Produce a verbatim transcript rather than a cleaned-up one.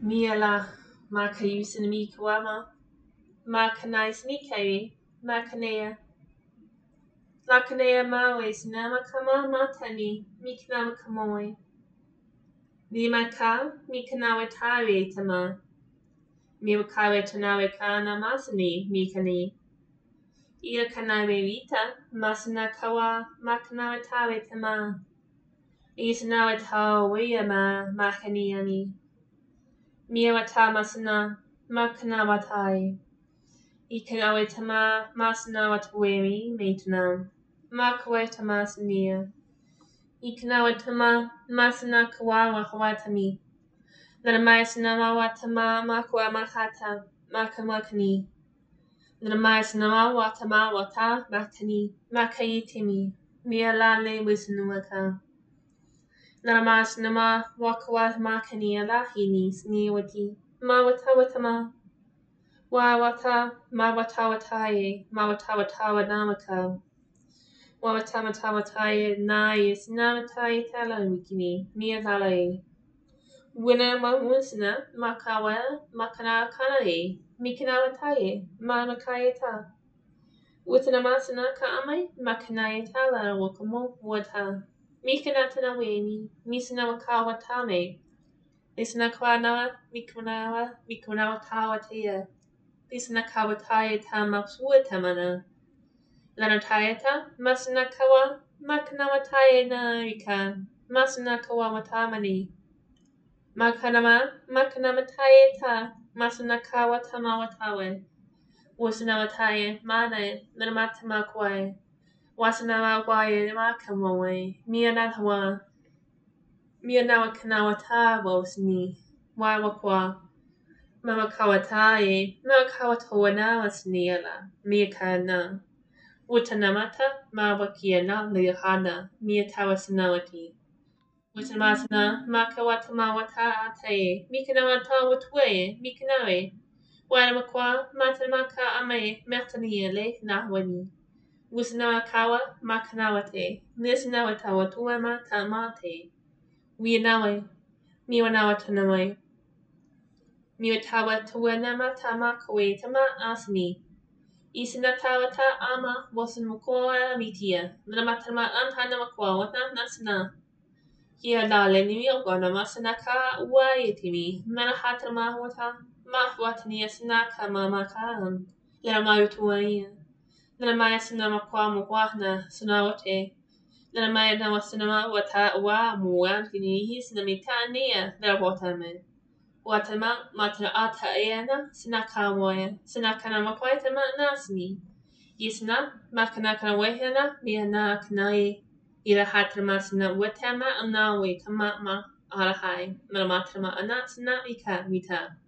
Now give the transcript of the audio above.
Miela makayusin mi kawama makanais mi kawi makanea lakanea mawe sinama kama matani miknama kamoy Nimaka mikanawe tawe tama Miwakawe tanawe kana masani mikani Ia kanawe vita masana kawa makanawe tawe tama Isanawe tawe ma makani ani Miawata masana makana watai. Ikanawe tama masana watwemi meitnam. Makawe tamasania. Ikanawe tama masana kawawa hawatami. Naramaya sanama watama makwa makata makamakani. Naramaya sanama watama wata makani makayitimi. Mialale wisnuaka. Naramas nama wakwa makani alahini sniwati mawatawatama wawata mawatawataye mawatawatawa namaka wawatamatawataye nais namataye talamikini miatalaye wina mamusna makawa makana kanaye mikanawataye manakayeta witanamasana kaamay makanaye tala wakamo wata Mikanatana weni, misana kawa tame. Lisana kwana, mikunawa, mikunawa tawa tea. Lisana kawa taya tama suetamana. Lana tayata, masana kawa, makanawa taya na rika. Masana kawa watamani. Makanama, makanama tayata, masana kawa tama watawe. Wasana wataya, mana, lana matama kwae. Wasanawa kwae makamoe, mianatawa, mianawa kanawa tawa sni, wawa kwa, mama kawataye, mama kawatawa na sniela, miakana, utanamata, mawakiana, lihana, miatawa sanawati. Watamasana, makawatama wata ataye, mikanawata watwe, mikanawe, wanamakwa, matamaka ame, mertaniele, nahwani. Wisnawakawa makanawate, nisnawatawa tuama tamate. Wianawe, miwanawatanaway. Miwatawa tuanama tamakawe tama asni. Isinatawata ama wasanmukoa mitia. Namatama antanamakwa wata nasna. Kia dale ni miogona masanaka uayetimi. Manahatama wata mahwatani asnaka mamaka. Lamarutuaya. Naramaya sinama kwa muwahna sunawote. Naramaya nawa sinama wata wa muwantini sinamitania narwotame. Watama matra ata eana sinakamoya. Sinakana makwaitama nasni. Yisna makanakana wehana miana kanae. Ira hatrama sina wetama anawe kama ma alahai. Naramatama anasina ika mita.